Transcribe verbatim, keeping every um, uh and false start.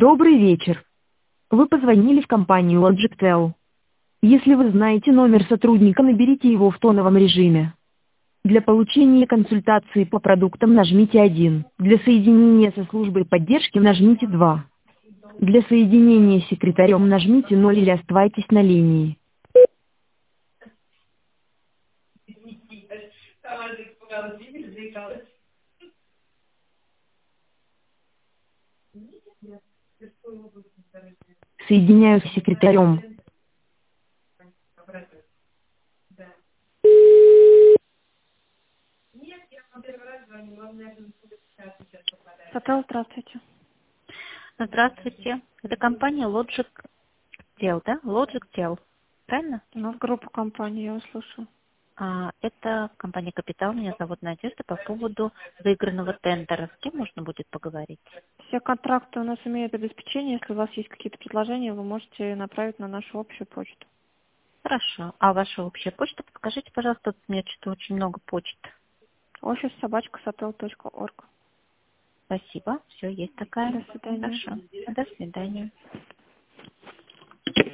Добрый вечер. Вы позвонили в компанию Logictel. Если вы знаете номер сотрудника, наберите его в тоновом режиме. Для получения консультации по продуктам нажмите один. Для соединения со службой поддержки нажмите два. Для соединения с секретарем нажмите ноль или оставайтесь на линии. Соединяю с секретарем. Сотел, здравствуйте. Здравствуйте. Это компания Logictel, да? Logictel, правильно? У нас группа компаний, я вас слушаю. А, это компания «Капитал». Меня зовут Надежда. По поводу выигранного тендера. С кем можно будет поговорить? Все контракты у нас имеют обеспечение. Если у вас есть какие-то предложения, вы можете направить на нашу общую почту. Хорошо. А ваша общая почта? Подскажите, пожалуйста, тут мне что-то очень много почт. Офис собачка сотел точка орг. Спасибо. Все, есть такая. До свидания. Хорошо. До свидания.